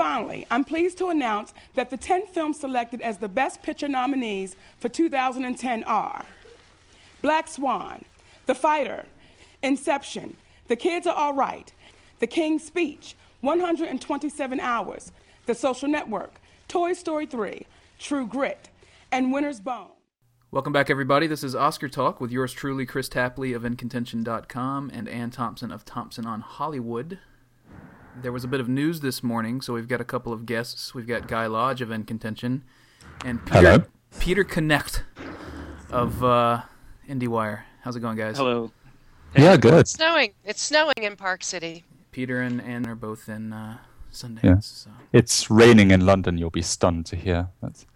finally, I'm pleased to announce that the 10 films selected as the Best Picture nominees for 2010 are Black Swan, The Fighter, Inception, The Kids Are All Right, The King's Speech, 127 Hours, The Social Network, Toy Story 3, True Grit, and Winter's Bone. Welcome back, everybody. This is Oscar Talk with yours truly, Chris Tapley of InContention.com and Ann Thompson of Thompson on Hollywood. There was a bit of news this morning, so we've got a couple of guests. We've got Guy Lodge of InContention and Peter Connect of IndieWire. How's it going, guys? Hello. Yeah, good. It's snowing in Park City. Peter and Ann are both in Sundance. Yeah. So. It's raining in London. You'll be stunned to hear.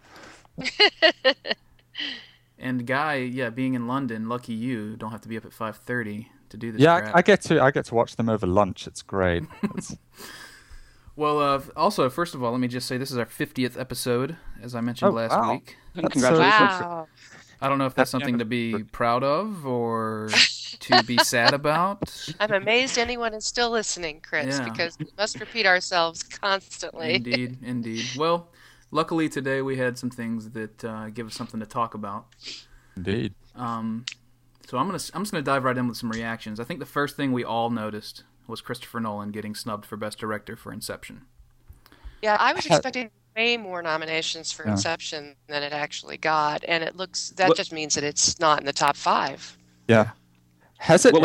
And Guy, being in London, lucky you, don't have to be up at 5:30 to do this. Yeah, crap. I get to watch them over lunch. It's great. Well, also, first of all, let me just say this is our 50th episode, as I mentioned last week. Congratulations. Wow. I don't know if that's something to be proud of or to be sad about. I'm amazed anyone is still listening, Chris, because we must repeat ourselves constantly. Indeed. Well, luckily today we had some things that give us something to talk about. Indeed. So I'm just gonna dive right in with some reactions. I think the first thing we all noticed was Christopher Nolan getting snubbed for Best Director for Inception. Yeah, I was expecting way more nominations for Inception than it actually got, and it looks just means that it's not in the top 5. Yeah. Has it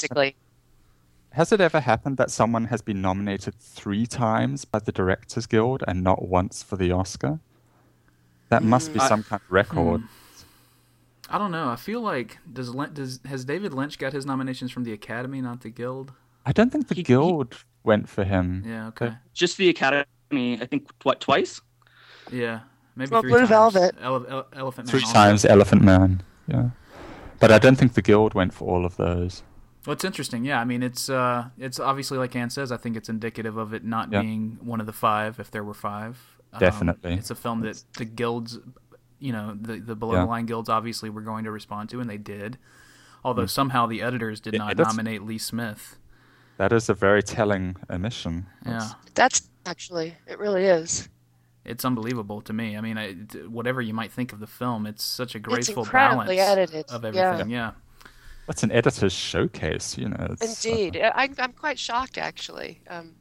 ever happened that someone has been nominated 3 times by the Directors Guild and not once for the Oscar? That must be some kind of record. I don't know. I feel like has David Lynch got his nominations from the Academy, not the Guild? I don't think the Guild went for him. Yeah, okay. Just the Academy, I think, twice? Yeah, maybe 3 Blue times. Velvet. Elephant Man. 3 times Elephant Man, yeah. But I don't think the Guild went for all of those. Well, it's interesting, yeah. I mean, it's obviously, like Ann says, I think it's indicative of it not being one of the 5, if there were 5. Definitely. It's a film that the guilds, the below-the-line guilds obviously were going to respond to, and they did. Although somehow the editors did not nominate Lee Smith. That is a very telling omission. Yeah. That's actually, it really is. It's unbelievable to me. I mean, whatever you might think of the film, it's such a graceful balance edited. of everything. Yeah. That's an editor's showcase, Indeed. I'm quite shocked, actually.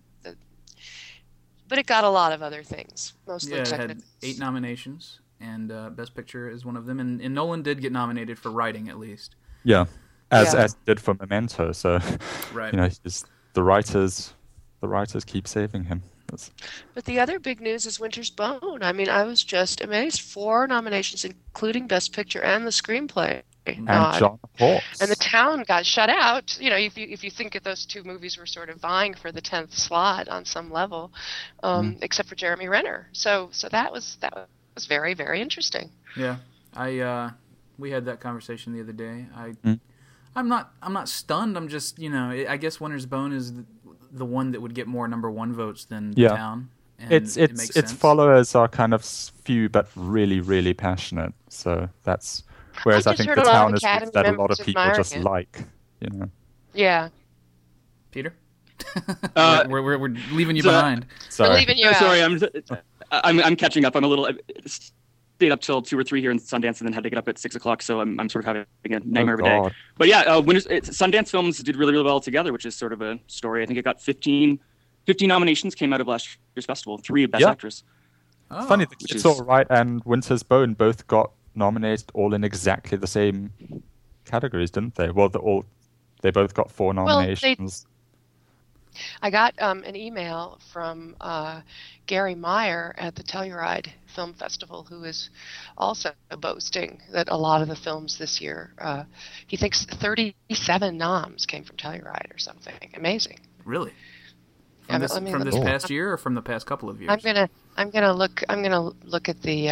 But it got a lot of other things, mostly it technical. had 8 nominations, and Best Picture is one of them. And Nolan did get nominated for writing, at least. Yeah, as did for Memento. So, right. The writers keep saving him. But the other big news is Winter's Bone. I mean, I was just amazed. 4 nominations, including Best Picture and the screenplay. And John Hawkes. And The Town got shut out. If you think that those 2 movies were sort of vying for the 10th slot on some level, except for Jeremy Renner. So that was very, very interesting. Yeah, we had that conversation the other day. I'm not stunned. I'm just I guess Winter's Bone is the one that would get more number 1 votes than The Town. And its followers are kind of few but really, really passionate. So that's whereas I think The Town is that a lot of people just like. Yeah. Peter, we're leaving you behind. Sorry. We're leaving you out. Sorry, I'm catching up. I'm a little. Stayed up till 2 or 3 here in Sundance, and then had to get up at 6 o'clock. So I'm sort of having a nightmare of a day. But yeah, Sundance films did really, really well together, which is sort of a story. I think it got 15 nominations came out of last year's festival, 3 Best Actress. It's funny, The Kids All Right and Winter's Bone both got nominated all in exactly the same categories, didn't they? Well, they both got 4 nominations. I got an email from Gary Meyer at the Telluride Film Festival, who is also boasting that a lot of the films this year, he thinks 37 noms came from Telluride or something. Amazing. Really? From this past year or from the past couple of years? I'm gonna look at the.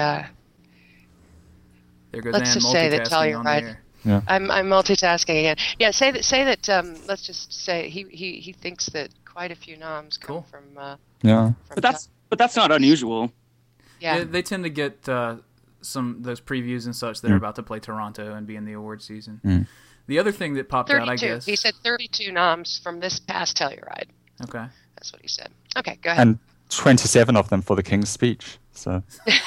There goes let's Ann just say that Telluride. Yeah. I'm multitasking again. Yeah, say that. Let's just say he thinks that quite a few noms come from. But that's not unusual. Yeah. They tend to get those previews and such that are about to play Toronto and be in the award season. The other thing that popped out, I guess. He said 32 noms from this past Telluride. Okay. That's what he said. Okay, go ahead. And 27 of them for The King's Speech. So,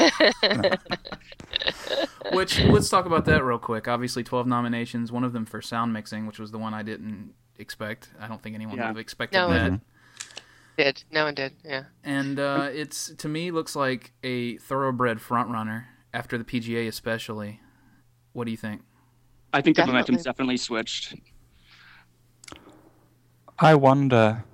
Which, let's talk about that real quick. Obviously, 12 nominations. One of them for sound mixing, which was the one I didn't expect. I don't think anyone would have expected that. No one did. Yeah. And it's, to me, looks like a thoroughbred frontrunner after the PGA, especially. What do you think? I think the momentum's definitely switched. I wonder.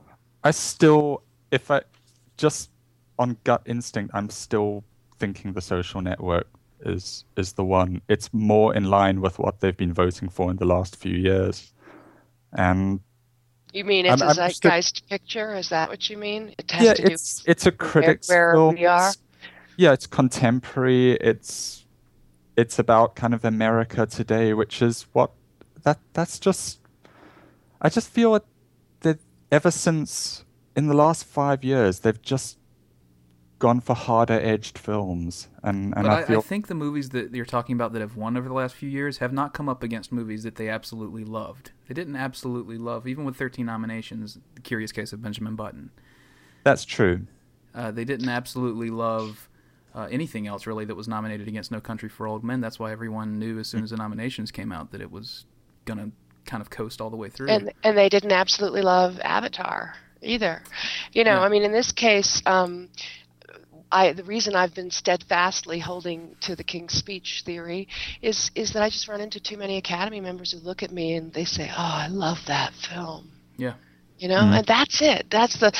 Just on gut instinct, I'm still thinking The Social Network is the one. It's more in line with what they've been voting for in the last few years. And you mean it's a zeitgeist picture? Is that what you mean? It has to it's a critic's film. We are. Yeah, it's contemporary. It's about kind of America today, which is that's just. I just feel that ever since in the last 5 years, they've just gone for harder-edged films, and I think the movies that you're talking about that have won over the last few years have not come up against movies that they absolutely loved. They didn't absolutely love, even with 13 nominations, The Curious Case of Benjamin Button. That's true. They didn't absolutely love anything else, really, that was nominated against No Country for Old Men. That's why everyone knew as soon as the nominations came out that it was going to kind of coast all the way through. And they didn't absolutely love Avatar either. I mean, in this case, the reason I've been steadfastly holding to the King's Speech theory is that I just run into too many Academy members who look at me and they say, "Oh, I love that film." Yeah. And that's it. That's the,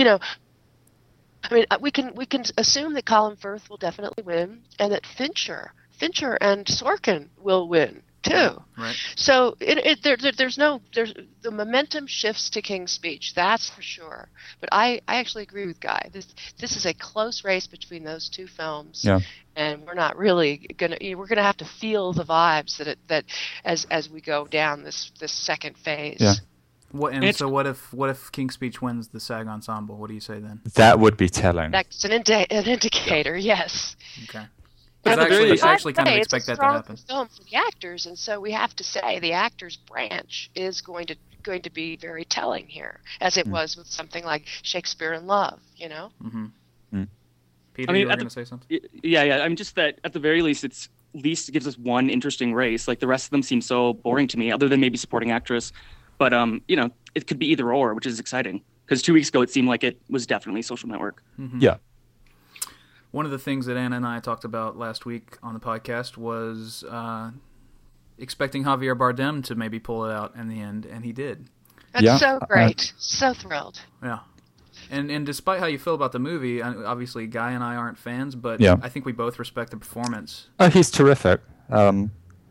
I mean, we can assume that Colin Firth will definitely win, and that Fincher and Sorkin will win too. Right. So there's the momentum shifts to King's Speech, that's for sure. But I actually agree with Guy. This is a close race between those two films. Yeah. And we're not really we're gonna have to feel the vibes that as we go down this second phase. Yeah. What if King's Speech wins the SAG Ensemble? What do you say then? That would be telling. That's an indicator. Yes. Okay. I actually kind of expect that to happen. It's a strong film for the actors, and so we have to say the actors' branch is going to be very telling here, as it was with something like Shakespeare in Love. Mm-hmm. Peter, you were going to say something? Yeah. I'm just that at the very least, it gives us one interesting race. Like the rest of them seem so boring to me, other than maybe supporting actress. But it could be either or, which is exciting. Because 2 weeks ago, it seemed like it was definitely Social Network. Mm-hmm. Yeah. One of the things that Anna and I talked about last week on the podcast was expecting Javier Bardem to maybe pull it out in the end, and he did. That's so great. So thrilled. Yeah. And despite how you feel about the movie, obviously Guy and I aren't fans, but I think we both respect the performance. Oh, he's terrific. And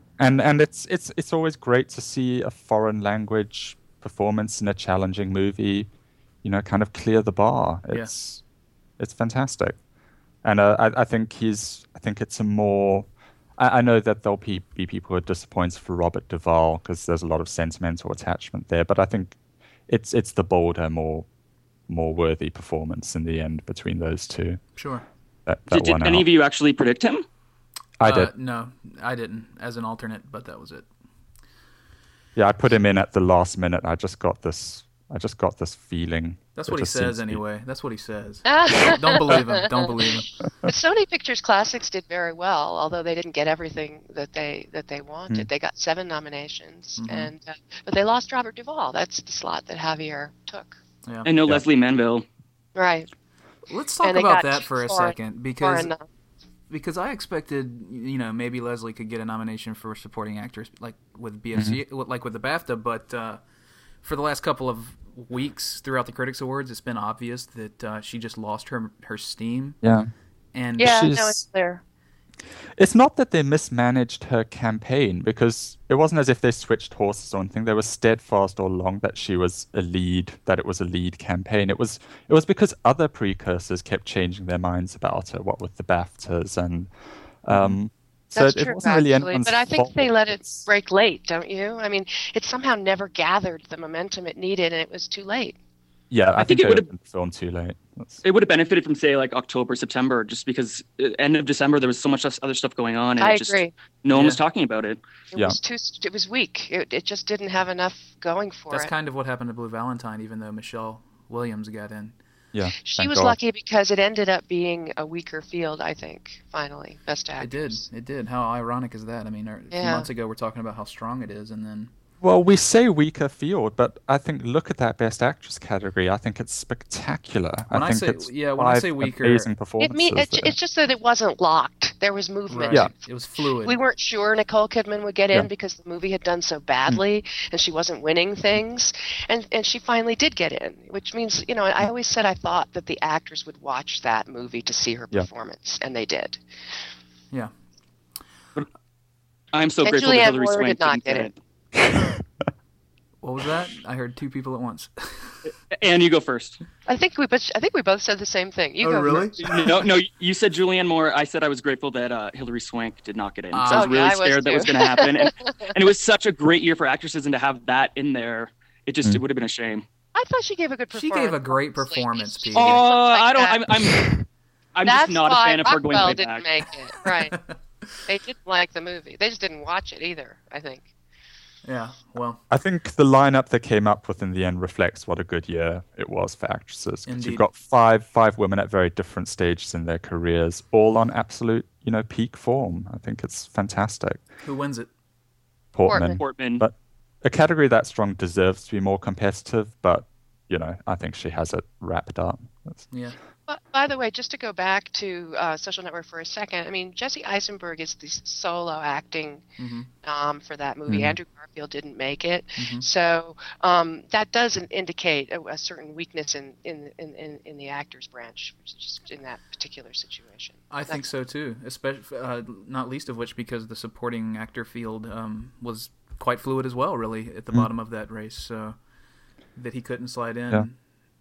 it's always great to see a foreign language performance in a challenging movie, kind of clear the bar. It's fantastic. And I think it's a more. I know that there'll be people who are disappointed for Robert Duvall because there's a lot of sentimental attachment there, but I think it's the bolder, more worthy performance in the end between those two. Sure. Did any of you actually predict him? I did. No, I didn't as an alternate, but that was it. Yeah, I put him in at the last minute. I just got this feeling. That's what he says anyway. That's what he says. Don't believe him. Don't believe him. But Sony Pictures Classics did very well, although they didn't get everything that they wanted. They got 7 nominations, but they lost Robert Duvall. That's the slot that Javier took. Yeah. And Leslie Manville. Right. Let's talk about that for a second, because I expected, maybe Leslie could get a nomination for supporting actress, like with BFC, like with the BAFTA, but for the last couple of weeks throughout the Critics Awards, it's been obvious that she just lost her steam. Yeah. And it's clear. It's not that they mismanaged her campaign, because it wasn't as if they switched horses or anything. They were steadfast all along that she was a lead, that it was a lead campaign. It was because other precursors kept changing their minds about her, what with the BAFTAs and so That's it true, wasn't really anyone's but I think fault. they let it break late, don't you? I mean, it somehow never gathered the momentum it needed, and it was too late. Yeah, I think it would have been filmed too late. It would have benefited from, say, like October, September, just because end of December there was so much other stuff going on, and I agree. No one was talking about it. It was weak. It just didn't have enough going for it. That's kind of what happened to Blue Valentine, even though Michelle Williams got in. Yeah. She was lucky because it ended up being a weaker field, I think, finally. Best Actress. It did. How ironic is that? I mean, a few months ago we're talking about how strong it is, and then... Well, we say weaker field, but I think look at that Best Actress category. I think it's spectacular. When I say weaker, amazing performances. It's just that it wasn't locked. There was movement. Right. Yeah, it was fluid. We weren't sure Nicole Kidman would get in because the movie had done so badly and she wasn't winning things, and she finally did get in, which means I always said I thought that the actors would watch that movie to see her performance, and they did. Yeah. I'm so grateful that Hilary Swank did not get it. What was that? I heard two people at once. And you go first. I think we both said the same thing. You go really? first. No, you said Julianne Moore. I said I was grateful that Hilary Swank did not get in. So I was really scared that was going to happen. And it was such a great year for actresses, and to have that in there, it would have been a shame. I thought she gave a good performance. She gave a great performance, Pete. I'm just not a fan of her going way back. Didn't make it. Right. They didn't like the movie. They just didn't watch it either, I think. Yeah, well... I think the lineup they came up with in the end reflects what a good year it was for actresses. Because you've got five women at very different stages in their careers, all on absolute, peak form. I think it's fantastic. Who wins it? Portman. But a category that strong deserves to be more competitive, but, I think she has it wrapped up. Yeah. By the way, just to go back to Social Network for a second, I mean, Jesse Eisenberg is the solo acting for that movie. Mm-hmm. Andrew Garfield didn't make it, so that does indicate a certain weakness in the actors branch, just in that particular situation. I think so too, especially not least of which because the supporting actor field was quite fluid as well, really, at the bottom of that race, so that he couldn't slide in. Yeah.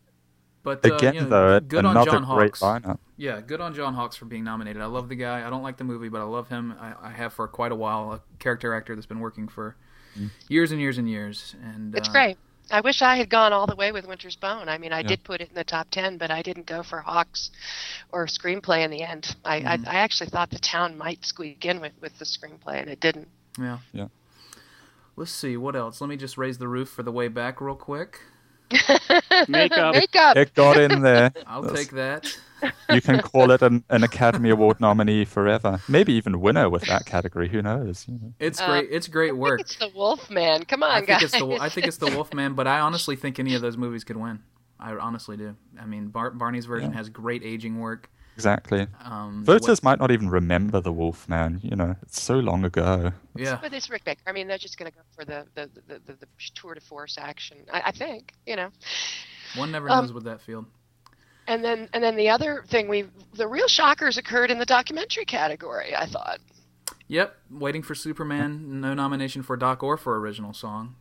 But again, good another on John great Hawkes. lineup. Yeah, good on John Hawkes for being nominated. I love the guy. I don't like the movie, but I love him. I have for quite a while. A character actor that's been working for years and years and years. And it's great. I wish I had gone all the way with Winter's Bone. I mean, I did put it in the top 10, but I didn't go for Hawkes or screenplay in the end. I actually thought The Town might squeak in with the screenplay, and it didn't. Yeah. Let's see, what else? Let me just raise the roof for The Way Back real quick. Makeup. It got in there. I'll take that. You can call it an Academy Award nominee forever. Maybe even winner with that category. Who knows? It's great. It's great work. I think it's The Wolfman. Come on, guys. I think it's The Wolfman, but I honestly think any of those movies could win. I honestly do. I mean, Barney's version has great aging work. Exactly. Voters might not even remember The Wolfman. It's so long ago. Yeah. But it's Rick Baker. I mean, they're just going to go for the tour de force action. I think. One never knows with that field. And then the other thing the real shockers occurred in the documentary category, I thought. Yep. Waiting for Superman. No nomination for doc or for original song.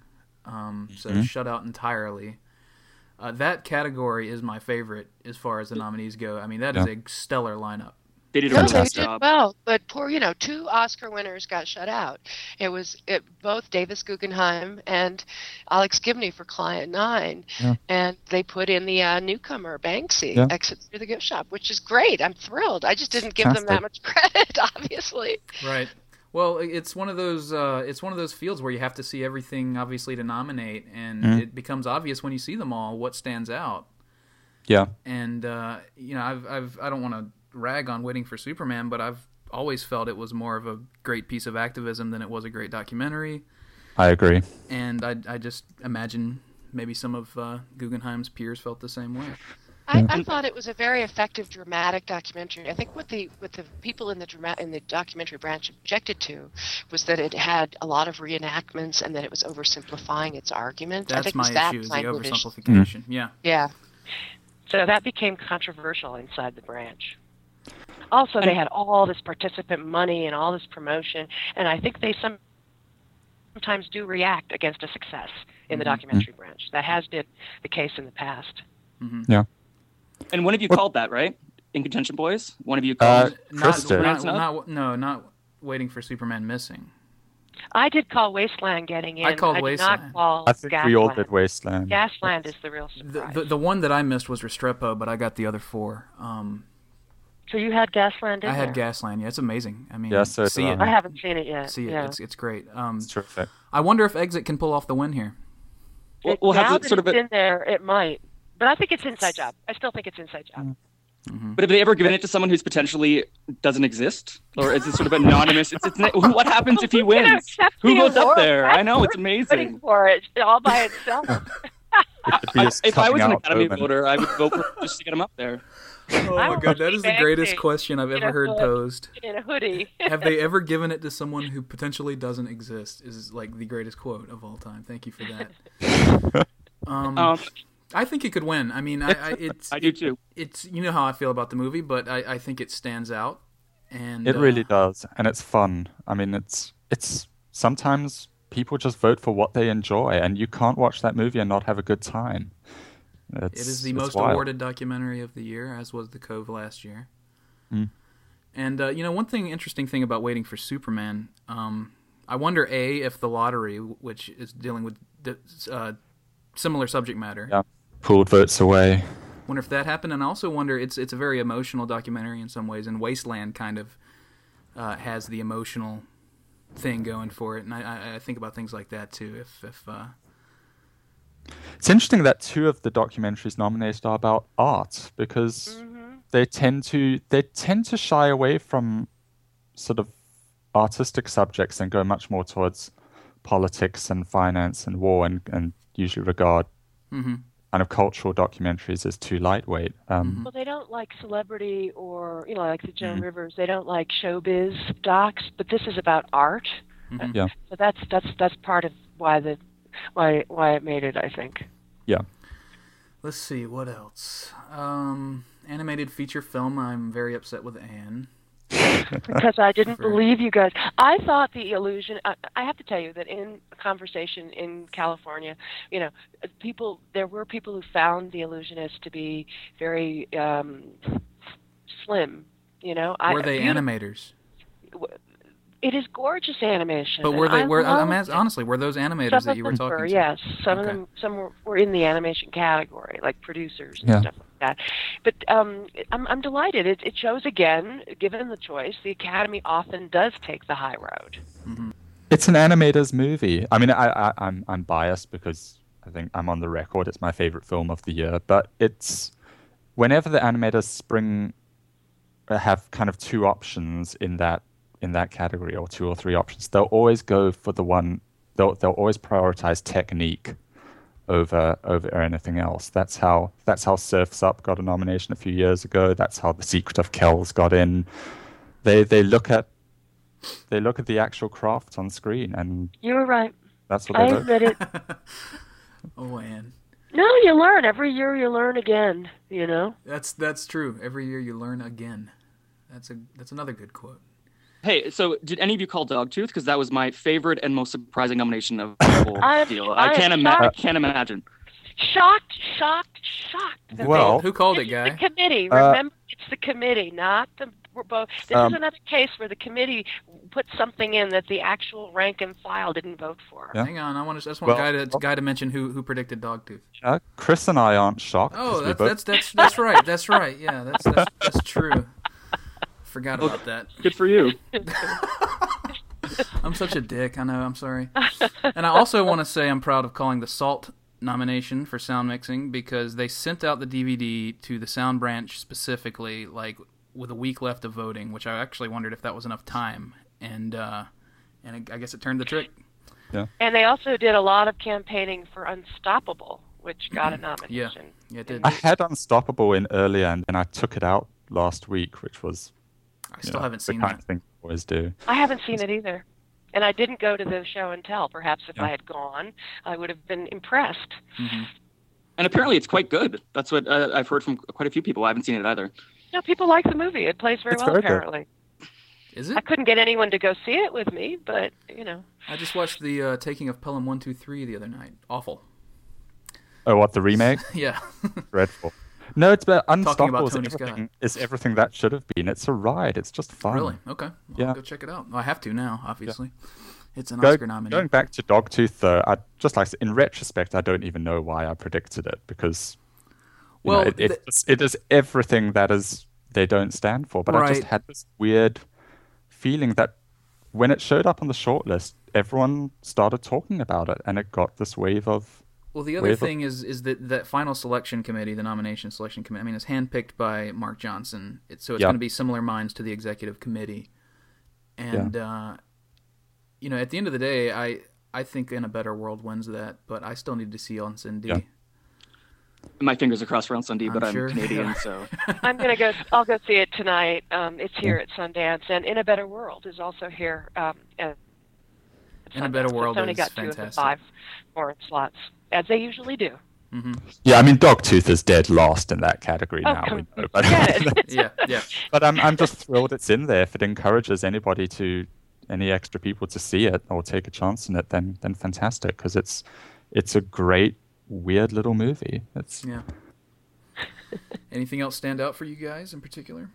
So shut out entirely. That category is my favorite as far as the nominees go. I mean, that is a stellar lineup. They did a fantastic job. Well, but two Oscar winners got shut out. It was both Davis Guggenheim and Alex Gibney for Client 9, and they put in the newcomer Banksy, Exit Through the Gift Shop, which is great. I'm thrilled. I just didn't give them that much credit, obviously. Right. Well, it's one of those fields where you have to see everything, obviously, to nominate, and it becomes obvious when you see them all what stands out. Yeah. And I don't want to rag on Waiting for Superman, but I've always felt it was more of a great piece of activism than it was a great documentary. I agree. And I just imagine maybe some of Guggenheim's peers felt the same way. I thought it was a very effective dramatic documentary. I think what the people in the documentary branch objected to was that it had a lot of reenactments and that it was oversimplifying its argument. That's I think my issue, is the oversimplification. Yeah. So that became controversial inside the branch. Also, they had all this participant money and all this promotion, and I think they sometimes do react against a success in the documentary branch. That has been the case in the past. Yeah. And one of you called that, right? In Contention Boys? One of you called not Waiting for Superman missing. I did call Wasteland getting in. I called Wasteland. Not call I think Gasland. We all did Wasteland. Gasland is the real surprise. The one that I missed was Restrepo, but I got the other four. So you had Gasland in I had Gasland. Yeah, it's amazing. I mean, see it. I haven't seen it yet. See it. It's great. It's terrific. I wonder if Exit can pull off the win here. Now that it's in there, it might. But I think it's Inside Job. I still think it's Inside Job. Mm-hmm. But have they ever given it to someone who's potentially doesn't exist, or is it sort of anonymous? What happens if he wins? Who goes up there? I know, it's amazing. For it all by itself. If I was an Academy voter, I would vote for just to get him up there. Oh my god, that is the greatest question I've ever heard posed. In a hoodie. Have they ever given it to someone who potentially doesn't exist? Is like the greatest quote of all time. Thank you for that. I think it could win. I mean, I do too. It's you know how I feel about the movie, but I think it stands out, and it really does, and it's fun. I mean, it's sometimes people just vote for what they enjoy, and you can't watch that movie and not have a good time. It is the most awarded documentary of the year, as was The Cove last year. Mm. And one interesting thing about Waiting for Superman, I wonder if the lottery, which is dealing with similar subject matter, pulled votes away. Wonder if that happened, and I also wonder it's a very emotional documentary in some ways, and Wasteland kind of has the emotional thing going for it, and I think about things like that too. If It's interesting that two of the documentaries nominated are about art, because they tend to shy away from sort of artistic subjects and go much more towards politics and finance and war, and usually regard kind of cultural documentaries as too lightweight. Well, they don't like celebrity or like the Joan Rivers. They don't like showbiz docs, but this is about art. Yeah. So that's part of why it made it, I think. Yeah. Let's see, what else? Animated feature film, I'm very upset with Anne. Because I didn't believe you guys. I thought The Illusion, I have to tell you that in a conversation in California, there were people who found The Illusionist to be very slim, Were they animators? It is gorgeous animation. But honestly, were those animators that you were talking to? Yes, some were in the animation category, like producers and stuff like that. But I'm delighted. It shows again, given the choice, the Academy often does take the high road. Mm-hmm. It's an animator's movie. I mean, I'm biased because I think I'm on the record. It's my favorite film of the year. But it's whenever the animators have kind of two options in that category, or two or three options, they'll always go for the one. They'll always prioritize technique over anything else. That's how Surf's Up got a nomination a few years ago. That's how The Secret of Kells got in. They look at the actual craft on screen, and you were right. That's what they I admit it. Oh, Anne. No, you learn every year. You learn again. That's true. Every year you learn again. That's another good quote. Hey, so did any of you call Dogtooth? Because that was my favorite and most surprising nomination of the whole deal. I can't imagine. Shocked. Well, who called it, Guy? The committee. Remember, it's the committee, not the. This is another case where the committee put something in that the actual rank and file didn't vote for. Yeah. Hang on, I just want Guy to mention who predicted Dogtooth. Chris and I aren't shocked. Oh, that's right. That's right. Yeah, that's true. Forgot about that. Good for you. I'm such a dick. I know. I'm sorry. And I also want to say I'm proud of calling the SALT nomination for sound mixing, because they sent out the DVD to the sound branch specifically, like with a week left of voting, which I actually wondered if that was enough time, and I guess it turned the trick. Yeah. And they also did a lot of campaigning for Unstoppable, which got a nomination. Yeah, it did. I had Unstoppable in earlier, and then I took it out last week, which was. I still haven't seen the kind that. of thing I always do. I haven't seen it either. And I didn't go to the show and tell. Perhaps if I had gone, I would have been impressed. Mm-hmm. And apparently it's quite good. That's what I've heard from quite a few people. I haven't seen it either. No, people like the movie. It plays very well, apparently. Is it? I couldn't get anyone to go see it with me, but, I just watched the Taking of Pelham 123 the other night. Awful. Oh, what, the remake? Yeah. Dreadful. No, it's about Unstoppable. Is everything that should have been. It's a ride. It's just fun. Really? Okay. I'll go check it out. I have to now, obviously. Yeah. It's an Oscar nominee. Going back to Dogtooth, though, in retrospect, I don't even know why I predicted it, because it is everything that they don't stand for. But I just had this weird feeling that when it showed up on the shortlist, everyone started talking about it, and it got this wave of Well, the other thing is that final selection committee, the nomination selection committee, I mean, it's handpicked by Mark Johnson. So it's going to be similar minds to the executive committee. And, you know, at the end of the day, I think In a Better World wins that, but I still need to see On Cindy. Yeah. My fingers are crossed for On Cindy, but I'm sure. Canadian, so. I'll go see it tonight. It's here at Sundance, and In a Better World is also here at In a Better World Sony is got fantastic. 2 of the 5 foreign slots, as they usually do. Mm-hmm. Yeah, I mean, Dogtooth is dead last in that category now. Come We know, on, forget it. Yeah. But I'm just thrilled it's in there. If it encourages any extra people to see it or take a chance in it, then fantastic, because it's a great, weird little movie. Yeah. Anything else stand out for you guys in particular?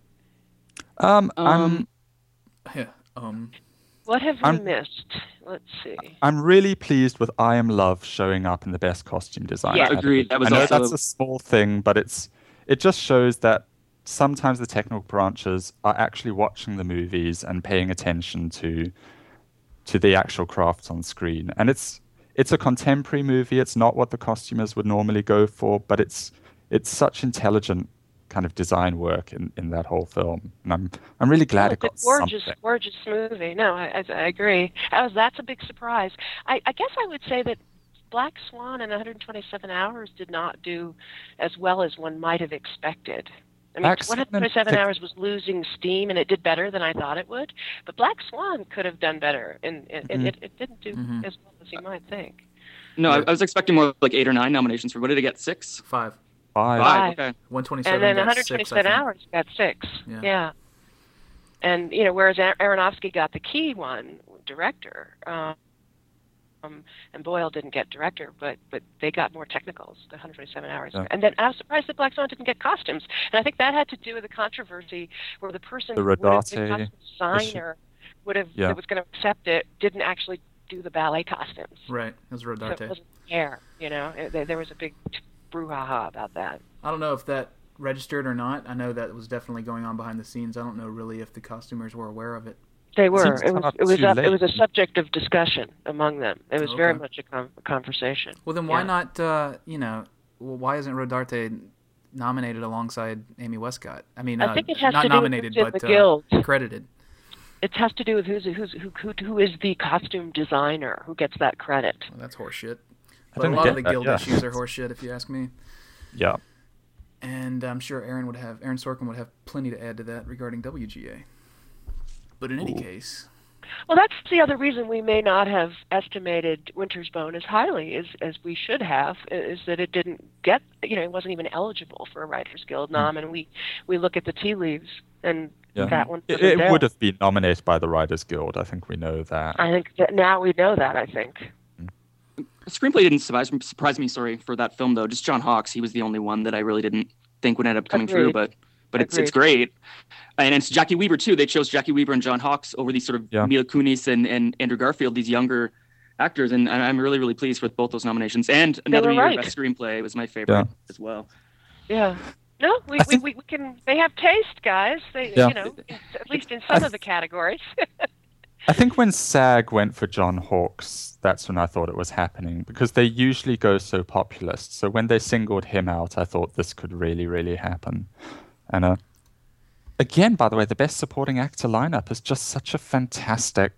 What have we missed? Let's see. I'm really pleased with I Am Love showing up in the best costume design. Yeah, agreed. That was I know also that's a small thing, but it just shows that sometimes the technical branches are actually watching the movies and paying attention to the actual crafts on screen. And it's a contemporary movie. It's not what the costumers would normally go for, but it's such intelligent kind of design work in that whole film. And I'm really glad it got gorgeous, something. gorgeous movie. No, I agree. That's a big surprise. I guess I would say that Black Swan in 127 Hours did not do as well as one might have expected. I mean, 127 Hours was losing steam, and it did better than I thought it would. But Black Swan could have done better, and it didn't do as well as you might think. No, I was expecting more like 8 or 9 nominations for. What did it get? 6? 5. 5. Okay. 127. And then got 127 6, Hours got 6. Yeah. And whereas Aronofsky got the key one, director. And Boyle didn't get director, but they got more technicals, the 127 Hours. Yeah. And then I was surprised that Black Swan didn't get costumes. And I think that had to do with the controversy where the person The who would have been Rodarte costume designer that was going to accept it didn't actually do the ballet costumes. Right, it was Rodarte. So it wasn't fair, there was a big brouhaha about that. I don't know if that registered or not. I know that was definitely going on behind the scenes. I don't know really if the costumers were aware of it. They were. It was a subject of discussion among them. It was very much a conversation. Well, then why not? Why isn't Rodarte nominated alongside Amy Westcott? I mean, I think it has not to do nominated, with the but guild. credited. It has to do with who is the costume designer, who gets that credit. Well, that's horseshit. I But a didn't lot get of the that, guild yeah. issues are horseshit, if you ask me. Yeah. And I'm sure Aaron Sorkin would have plenty to add to that regarding WGA. But in any case... Well, that's the other reason we may not have estimated Winter's Bone as highly as we should have, is that it didn't get, it wasn't even eligible for a Writers Guild nom, and we look at the tea leaves, and that one wasn't It there. would have been nominated by the Writers Guild. I think we know that. I think that now we know that, I think. The screenplay didn't surprise me, for that film, though. Just John Hawkes, he was the only one that I really didn't think would end up coming through, but it's great. And it's Jackie Weaver, too. They chose Jackie Weaver and John Hawkes over these sort of Mila Kunis and Andrew Garfield, these younger actors, and I'm really, really pleased with both those nominations. And Another Year Best Screenplay was my favorite as well. Yeah. No, we can. They have taste, guys. They, at least in some of the categories. I think when SAG went for John Hawkes, that's when I thought it was happening, because they usually go so populist. So when they singled him out, I thought this could really, really happen. And again, by the way, the Best Supporting Actor lineup is just such a fantastic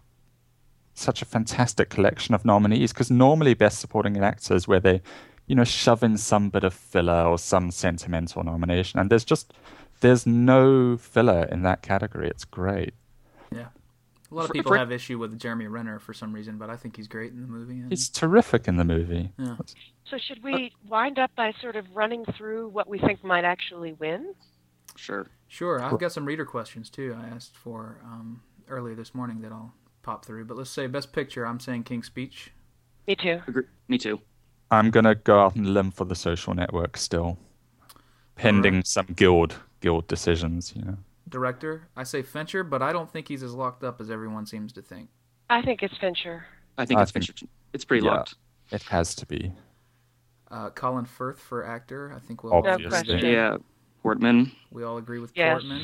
collection of nominees, because normally Best Supporting Actor is where they, shove in some bit of filler or some sentimental nomination, and there's no filler in that category. It's great. Yeah. A lot of people have issue with Jeremy Renner for some reason, but I think he's great in the movie. And... He's terrific in the movie. Yeah. So should we wind up by sort of running through what we think might actually win? Sure. I've got some reader questions, too, I asked for earlier this morning that I'll pop through. But let's say Best Picture, I'm saying King's Speech. Me too. Me too. I'm going to go out on a limb for The Social Network still, pending some guild decisions, Director, I say Fincher, but I don't think he's as locked up as everyone seems to think. I think it's Fincher. I think it's Fincher. It's pretty locked. It has to be. Colin Firth for actor, I think we'll Obviously. No question. Yeah. Portman. We all agree with Yes. Portman.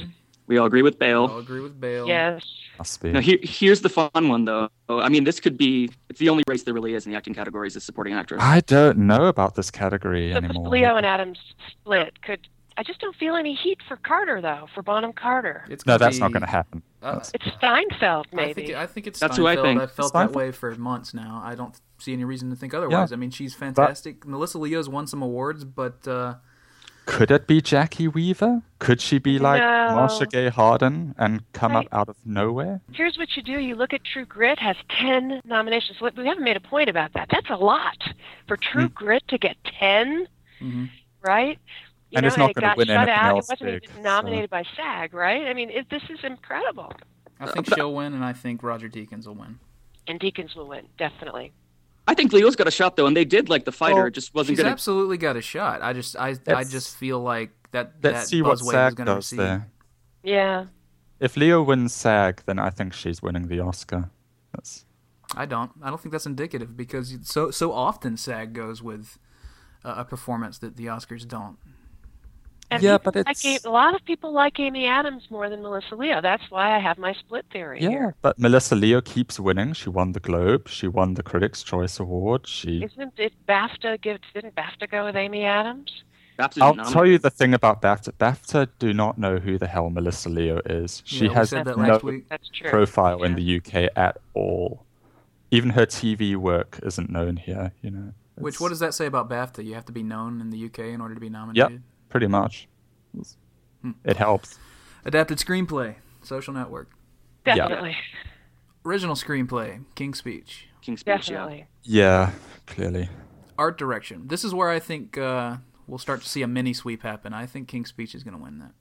We all agree with We Bale. all agree with Bale. Yes. Must be. Now, here's the fun one, though. I mean, it's the only race there really is in the acting categories is supporting actress. I don't know about this category But anymore. the Leo and Adams split I just don't feel any heat for Carter, though, for Bonham Carter. No, that's not going to happen. It's Steinfeld, maybe. I think it's That's Steinfeld. who I think. I've felt Steinfeld? that way for months now. I don't see any reason to think otherwise. Yeah. I mean, she's fantastic. Melissa Leo's won some awards, but Could it be Jackie Weaver? Could she be like No. Marsha Gay Harden and come up out of nowhere? Here's what you do. You look at True Grit, has 10 nominations. We haven't made a point about that. That's a lot. For True Grit to get 10, right? And it's not it gonna got win shut anything out. else It wasn't big, even nominated by SAG, right? I mean, this is incredible. I think she'll win, and I think Roger Deakins will win. And Deakins will win, definitely. I think Leo's got a shot, though, and they did like The Fighter. Well, it just wasn't She's going to... absolutely got a shot. I just feel like that Let's see what buzzwave is SAG going to does receive. there. Yeah. If Leo wins SAG, then I think she's winning the Oscar. I don't think that's indicative because so often SAG goes with a performance that the Oscars don't. And Yeah, people but it's... a lot of people like Amy Adams more than Melissa Leo. That's why I have my split theory Yeah, here. but Melissa Leo keeps winning. She won the Globe. She won the Critics' Choice Award. Didn't BAFTA go with Amy Adams? I'll tell you the thing about BAFTA. BAFTA do not know who the hell Melissa Leo is. She Yeah, we has said that no last week. That's true. profile in the UK at all. Even her TV work isn't known here, you know. What does that say about BAFTA? You have to be known in the UK in order to be Yep, nominated? pretty much. It helps. Adapted screenplay, Social Network. Definitely. Original screenplay, King's Speech. King's Speech, Definitely. Yeah, clearly. Art direction. This is where I think we'll start to see a mini sweep happen. I think King's Speech is going to win that.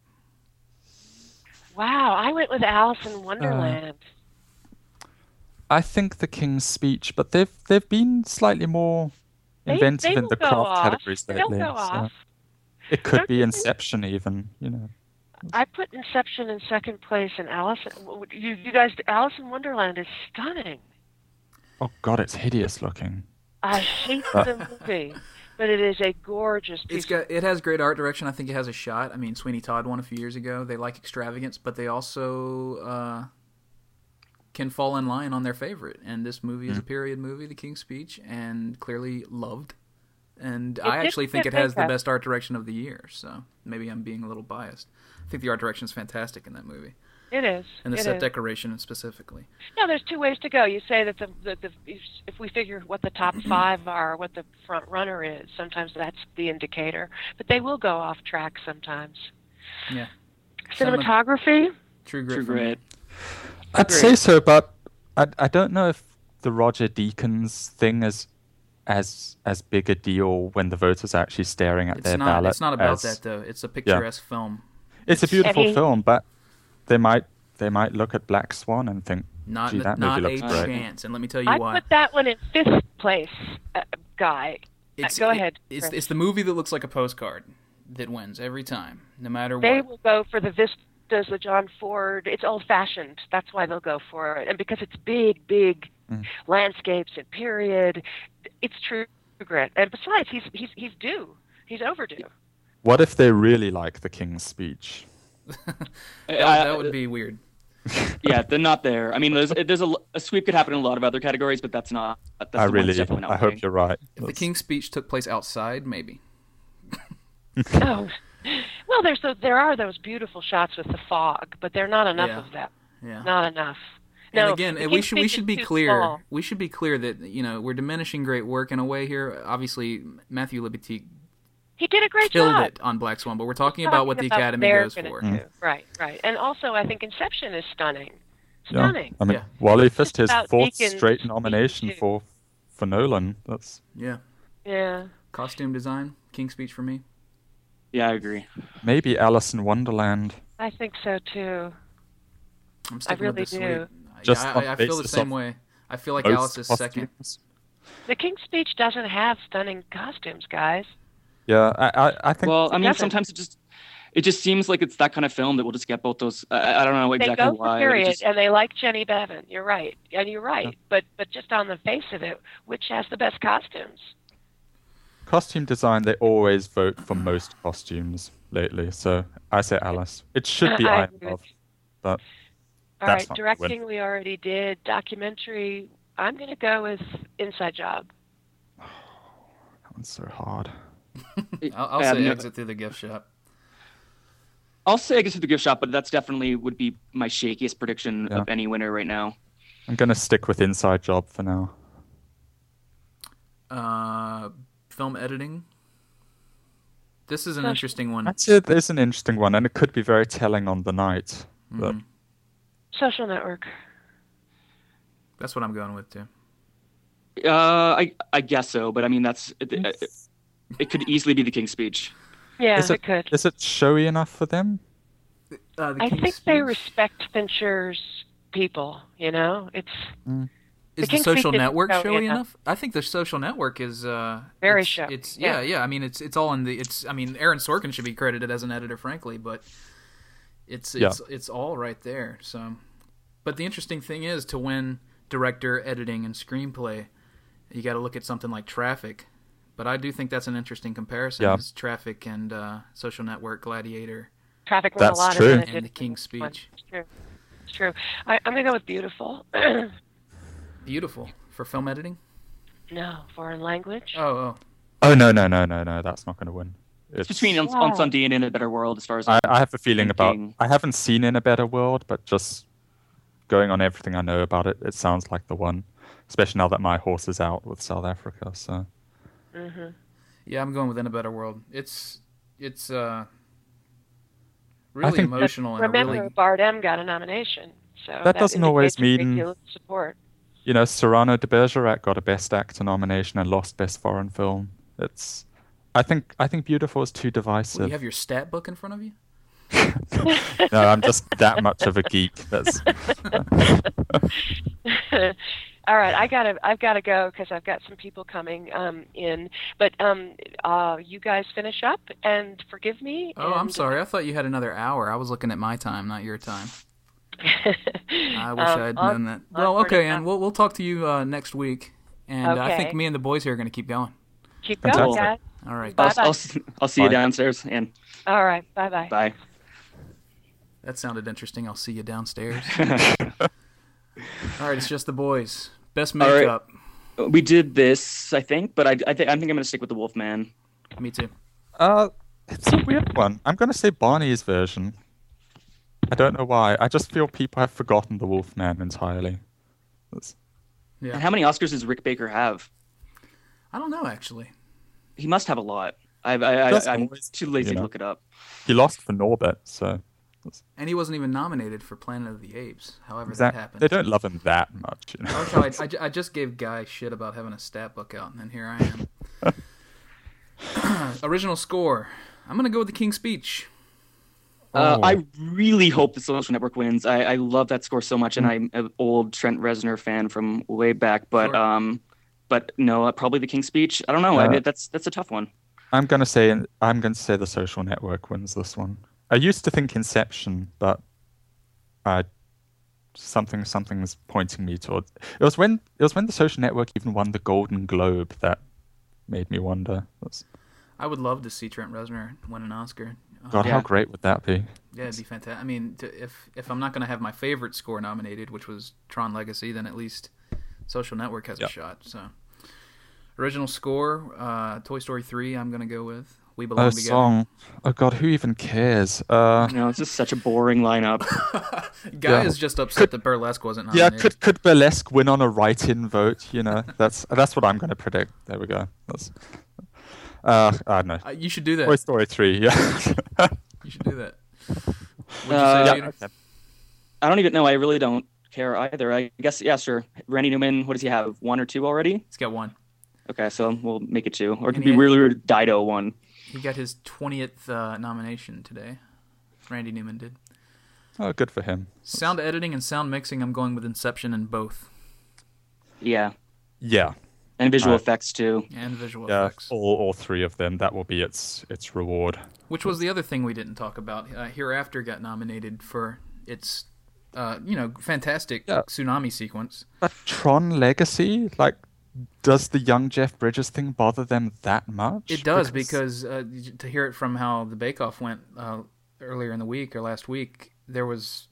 Wow, I went with Alice in Wonderland. I think the King's Speech, but they've been slightly more inventive they in will the go craft off. categories They'll lately. go so off. it could Don't be you think- Inception even, you know. I put Inception in second place, and Alice. You guys, Alice in Wonderland is stunning. Oh god, it's hideous looking. I hate the movie, but it is a gorgeous piece. It has great art direction. I think it has a shot. I mean, Sweeney Todd won a few years ago. They like extravagance, but they also can fall in line on their favorite. And this movie is a period movie, The King's Speech, and clearly loved. And I actually think it has the best art direction of the year. So maybe I'm being a little biased. I think the art direction is fantastic in that movie. It is. And the set decoration specifically. No, there's two ways to go. You say that if we figure what the top 5 are, what the front runner is, sometimes that's the indicator. But they will go off track sometimes. Yeah. Cinematography? True Grit. True Grit. I'd say so, but I don't know if the Roger Deakins thing is as big a deal when the voters are actually staring at their ballot. It's not about that though. It's a picturesque film. It's a beautiful film, but they might look at Black Swan and think, "Gee, that movie looks great." Chance. And let me tell you I why. put that one in 5th place, Guy. Go ahead. It's the movie that looks like a postcard that wins every time, no matter They what. will go for the vistas, the John Ford. It's old-fashioned. That's why they'll go for it. And because it's big landscapes and period, it's True Grit. And besides, he's due. He's overdue. What if they really like The King's Speech? That would be weird. Yeah, they're not there. I mean, there's a sweep could happen in a lot of other categories, but that's not. That's I the one that's definitely not hope winning. you're right. If the King's Speech took place outside, maybe. Oh, well, there are those beautiful shots with the fog, but there are not enough of them. Yeah. Not enough. And No, again, the we King's should Speech is be too clear. small. We should be clear that we're diminishing great work in a way here. Obviously, Matthew Libatique He did a great killed job. it on Black Swan, but we're talking about what the Academy they're goes gonna for. do. Right. And also, I think Inception is stunning. Yeah. Stunning. I mean, Yeah. Wally Fist, his About 4th Deakins straight nomination too. for Nolan. That's Yeah. Yeah. Costume design, King's Speech for me. Yeah, I agree. maybe Alice in Wonderland. I think so too. I'm sticking really with the do. sweep. Just I on feel the basis same of way. I feel like Most Alice is second. costumes. The King's Speech doesn't have stunning costumes, guys. Yeah, I think. Well, I mean, doesn't. sometimes it just seems like it's that kind of film that will just get both those. I don't know They exactly go why. for but it period, just- and they like Jenny Bevan. You're right, and you're right. But just on the face of it, which has the best costumes? Costume design, they always vote for most costumes lately, so I say Alice. It should be I Iron agree Love. but All that's right, not directing we already did. Documentary, I'm going to go with Inside Job. That one's so hard. I'll say Exit Through the Gift Shop. I'll say Exit Through the Gift Shop, but that's definitely would be my shakiest prediction of any winner right now. I'm going to stick with Inside Job for now. Film editing. This is an interesting one. That's it. It's an interesting one, and it could be very telling on the night. But... Social Network. That's what I'm going with too. I guess so, but I mean it could easily be The King's Speech. Yeah, it could. Is it showy enough for them? I think they respect Fincher's people. You know, it's. Is the Social Network showy enough? I think the Social Network is very showy. It's yeah. I mean, it's all in the. I mean, Aaron Sorkin should be credited as an editor, frankly, but it's all right there. So, but the interesting thing is to win director, editing, and screenplay, you got to look at something like Traffic. But I do think that's an interesting comparison. Yeah. Is Traffic and Social Network, Gladiator. Traffic won a lot true. of it. And The King's Speech. It's true. I'm going to go with Beautiful. Beautiful for film editing? No, foreign language. Oh, no! That's not going to win. It's between On Sunday and In a Better World, as far as I have a feeling about. I haven't seen In a Better World, but just going on everything I know about it, it sounds like the one. Especially now that my horse is out with South Africa. So. Yeah, I'm going with In a Better World. It's really emotional and remember Bardem got a nomination, so that doesn't always mean support. You know, Cyrano de Bergerac got a Best Actor nomination and lost Best Foreign Film. I think Beautiful is too divisive. Well, you have your stat book in front of you? No, I'm just that much of a geek. That's. All right, I've gotta go because I've got some people coming in. But you guys finish up and forgive me. Oh, I'm sorry. I thought you had another hour. I was looking at my time, not your time. I wish I'd known that. Well, okay, and we'll talk to you next week. And okay. I think me and the boys here are going to keep going. Keep going, guys. All right. I'll see you downstairs. And all right. Bye-bye. Bye. That sounded interesting. I'll see you downstairs. All right, it's just the boys. Best makeup. Right. We did this, I think, but I think I'm going to stick with the Wolfman. Me too. It's a weird one. I'm going to say Barney's version. I don't know why. I just feel people have forgotten the Wolfman entirely. Yeah. And how many Oscars does Rick Baker have? I don't know, actually. He must have a lot. I'm too lazy to look it up. He lost for Norbert, so. And he wasn't even nominated for Planet of the Apes. However, that happened. They don't love him that much. You know? Okay, I just gave Guy shit about having a stat book out, and then here I am. Original score. I'm gonna go with The King's Speech. I really hope the Social Network wins. I love that score so much, and I'm an old Trent Reznor fan from way back. But but no, probably The King's Speech. I don't know. I mean, that's a tough one. I'm gonna say the Social Network wins this one. I used to think Inception, but something's pointing me towards. It was when the Social Network even won the Golden Globe that made me wonder. I would love to see Trent Reznor win an Oscar. God, how great would that be? Yeah, it'd be fantastic. I mean, if I'm not going to have my favorite score nominated, which was Tron Legacy, then at least Social Network has a shot. So, original score, Toy Story 3. I'm going to go with We Belong Together. Song. Oh God, who even cares? No, it's just such a boring lineup. Guy is just upset that Burlesque wasn't nominated. Yeah, could Burlesque win on a write-in vote? You know, that's what I'm going to predict. There we go. I don't know. You should do that. Toy Story 3, yeah. You should do that. What'd you say, Peter? I don't even know. I really don't care either. I guess, yeah, sure. Randy Newman, what does he have? 1 or 2 already? He's got 1. Okay, so we'll make it 2. Or it could be really weird. Dido 1. He got his 20th nomination today. Randy Newman did. Oh, good for him. Sound editing and sound mixing, I'm going with Inception and both. Yeah. Yeah. And visual effects too. And visual effects. All 3 of them. That will be its reward. Which was the other thing we didn't talk about. Hereafter got nominated for its, fantastic tsunami sequence. But Tron Legacy, does the young Jeff Bridges thing bother them that much? It does because to hear it from how the Bake Off went earlier in the week or last week, there was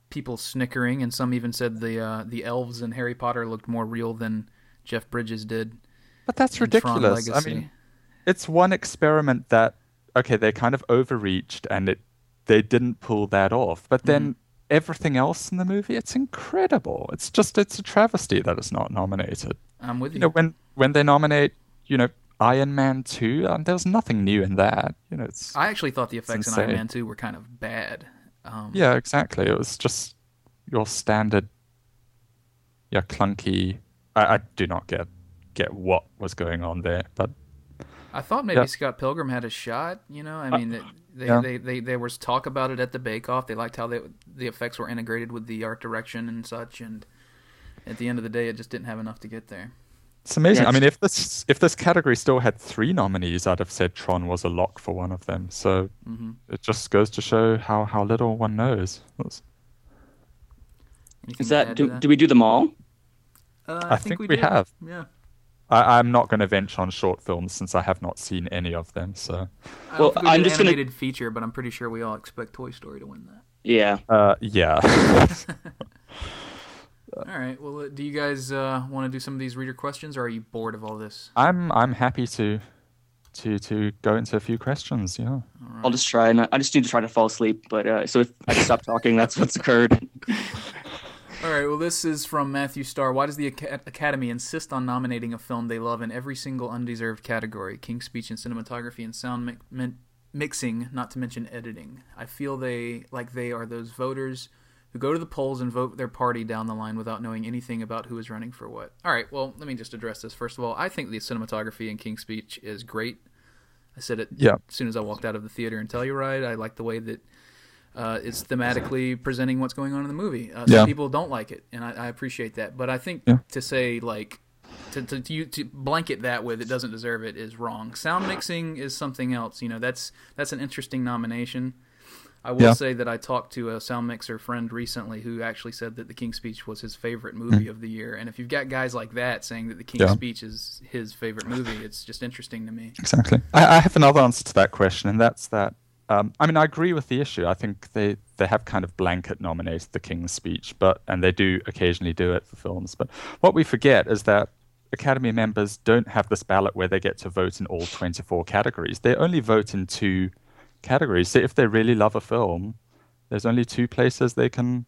people snickering, and some even said the elves in Harry Potter looked more real than Jeff Bridges did. But that's ridiculous. I mean, it's one experiment that, okay, they kind of overreached and they didn't pull that off. But then everything else in the movie, it's incredible. It's a travesty that it's not nominated. I'm with you. You know, when they nominate, Iron Man 2, there's nothing new in that. I actually thought the effects in Iron Man 2 were kind of bad. Yeah, exactly. It was just your standard, clunky. I do not get what was going on there, but I thought maybe Scott Pilgrim had a shot. I mean, there was talk about it at the Bake Off. They liked how the effects were integrated with the art direction and such, and at the end of the day, it just didn't have enough to get there. It's amazing. Yes. I mean, if this category still had 3 nominees, I'd have said Tron was a lock for one of them. So it just goes to show how little one knows. Is that do we do them all? I think we have. Yeah. I'm not going to venture on short films since I have not seen any of them. So, well, I'm just going to animated feature, but I'm pretty sure we all expect Toy Story to win that. Yeah. Yeah. All right. Well, do you guys want to do some of these reader questions, or are you bored of all this? I'm happy to go into a few questions. Yeah. Right. I'll just try, and I just need to try to fall asleep. But so if I stop talking, that's what's occurred. All right. Well, this is from Matthew Starr. Why does the Academy insist on nominating a film they love in every single undeserved category? King's Speech and cinematography and sound mixing, not to mention editing. I feel they are those voters who go to the polls and vote their party down the line without knowing anything about who is running for what. All right, well, let me just address this. First of all, I think the cinematography in King's Speech is great. I said it as soon as I walked out of the theater in Telluride. I like the way that it's thematically presenting what's going on in the movie. Some people don't like it, and I appreciate that. But I think to say, to blanket that with it doesn't deserve it is wrong. Sound mixing is something else. That's an interesting nomination. I will say that I talked to a sound mixer friend recently who actually said that The King's Speech was his favorite movie of the year. And if you've got guys like that saying that The King's Speech is his favorite movie, it's just interesting to me. Exactly. I have another answer to that question, and that's that. I mean, I agree with the issue. I think they have kind of blanket nominated The King's Speech, and they do occasionally do it for films. But what we forget is that Academy members don't have this ballot where they get to vote in all 24 categories. They only vote in 2 categories. So if they really love a film, there's only 2 places they can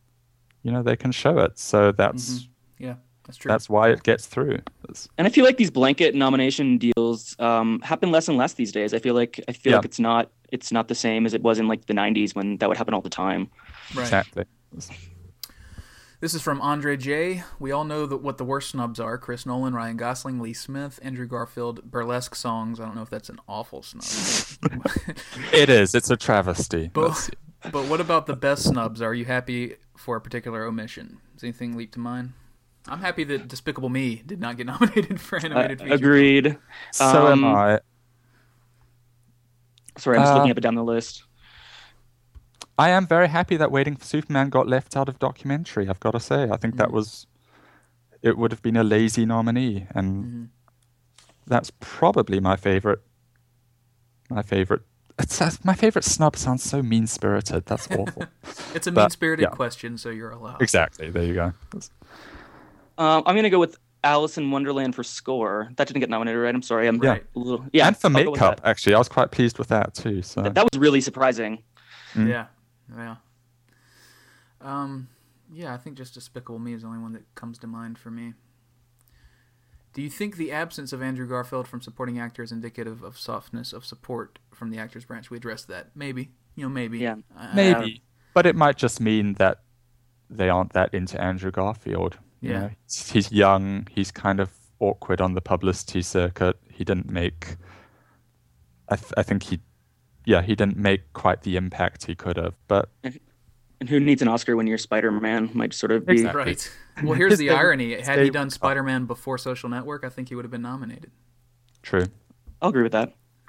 show it. So that's that's true. That's why it gets through. And I feel like these blanket nomination deals happen less and less these days. I feel like it's not the same as it was in like the 90s when that would happen all the time. Right. Exactly. This is from Andre J. We all know what the worst snubs are: Chris Nolan, Ryan Gosling, Lee Smith, Andrew Garfield, burlesque songs. I don't know if that's an awful snub. It is. It's a travesty. But what about the best snubs? Are you happy for a particular omission? Does anything leap to mind? I'm happy that Despicable Me did not get nominated for animated feature. Agreed. So am I. Sorry, I'm just looking up and down the list. I am very happy that Waiting for Superman got left out of documentary, I've got to say. I think it would have been a lazy nominee, and that's probably my favorite. My favorite snub sounds so mean-spirited. That's awful. It's a mean-spirited question, so you're allowed. Exactly. There you go. I'm going to go with Alice in Wonderland for score. That didn't get nominated, right? I'm sorry. I'm a little... Yeah, and for makeup, actually. I was quite pleased with that, too. So. That was really surprising. Yeah. I think just Despicable Me is the only one that comes to mind for me. Do you think the absence of Andrew Garfield from supporting actor is indicative of softness of support from the actors branch? We addressed that. Maybe. Maybe. Yeah. Maybe. But it might just mean that they aren't that into Andrew Garfield. You know? He's young. He's kind of awkward on the publicity circuit. He didn't make... I think he didn't make quite the impact he could have. But and who needs an Oscar when you're Spider-Man? Might sort of be exactly. Right. Well, here's the irony: had he done Spider-Man before Social Network, I think he would have been nominated. True. I'll agree with that.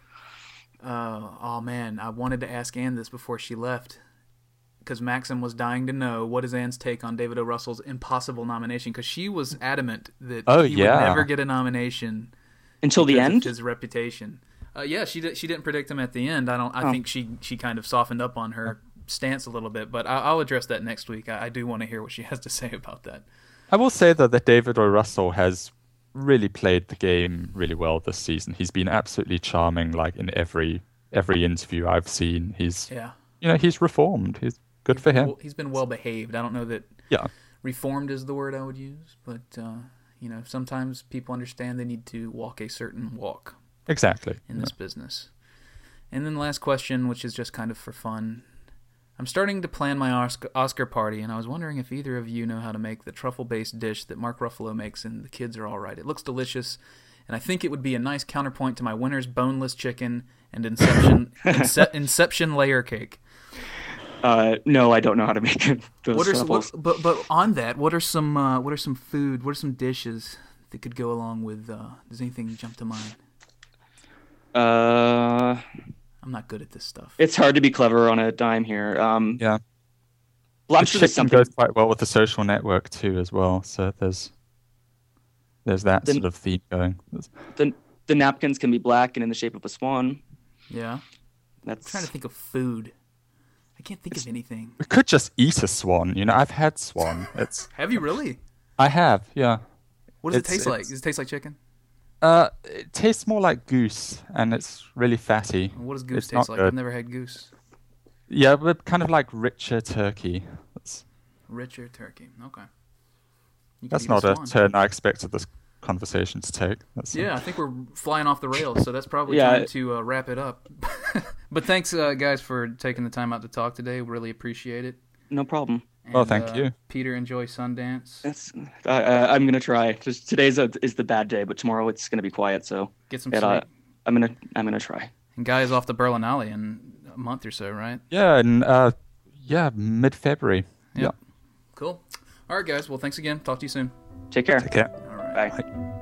Oh man, I wanted to ask Anne this before she left, because Maxim was dying to know what is Anne's take on David O. Russell's impossible nomination, because she was adamant that he would never get a nomination until the end. Of his reputation. She didn't predict him at the end. I think she kind of softened up on her stance a little bit, but I'll address that next week. I do want to hear what she has to say about that. I will say, though, that David O. Russell has really played the game really well this season. He's been absolutely charming, like in every interview I've seen. He's reformed. He's good for him. He's been well behaved. I don't know that reformed is the word I would use, but sometimes people understand they need to walk a certain walk. Exactly. In this business. And then the last question, which is just kind of for fun. I'm starting to plan my Oscar party, and I was wondering if either of you know how to make the truffle-based dish that Mark Ruffalo makes in The Kids Are All Right. It looks delicious, and I think it would be a nice counterpoint to my winner's boneless chicken and Inception layer cake. No, I don't know how to make those truffles. But on that, what are some dishes that could go along with? Does anything jump to mind? I'm not good at this stuff. It's hard to be clever on a dime here. Yeah. Lobster the chicken goes quite well with The Social Network too, as well. So there's that sort of theme going. The napkins can be black and in the shape of a swan. Yeah. I'm trying to think of food. I can't think of anything. We could just eat a swan. I've had swan. Have you really? I have. Yeah. What does it taste like? Does it taste like chicken? It tastes more like goose, and it's really fatty. What does goose taste like? I've never had goose. Yeah, but kind of like richer turkey. Richer turkey. Okay. That's not a turn I expected this conversation to take. I think we're flying off the rails, so that's probably time to wrap it up. But thanks, guys, for taking the time out to talk today. Really appreciate it. No problem. And, thank you. Peter, enjoy Sundance. I'm going to try. Just today's is the bad day, but tomorrow it's going to be quiet, so get some sleep. I'm gonna try. And Guy is off to Berlinale in a month or so, right? Yeah, and mid-February. Yep. Cool. All right, guys. Well, thanks again. Talk to you soon. Take care. Take care. All right. Bye.